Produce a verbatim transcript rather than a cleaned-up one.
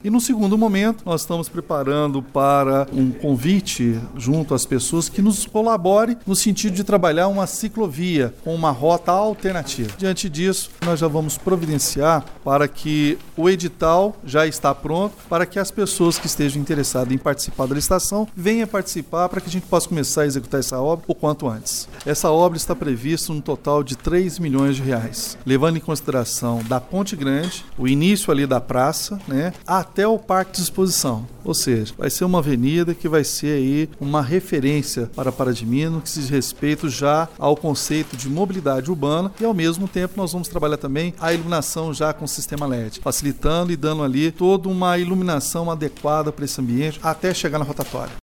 E no segundo momento, nós estamos preparando para um convite junto às pessoas que nos colaborem no sentido de trabalhar uma ciclovia com uma rota alternativa. Diante disso, nós já vamos providenciar para que o edital já está pronto, para que as pessoas que estejam interessadas em participar da licitação venham participar para que a gente possa começar a executar essa obra o quanto antes. Essa obra está prevista no total de três milhões de reais, levando em consideração da Ponte Grande, o início ali da praça, né, até o Parque de Exposição. Ou seja, vai ser uma avenida que vai ser aí uma referência para Pará de Minas, que se diz respeito já ao conceito de mobilidade urbana, e ao mesmo tempo nós vamos trabalhar também a iluminação já com sistema L E D, facilitando e dando ali toda uma iluminação adequada para esse ambiente até chegar na rotatória.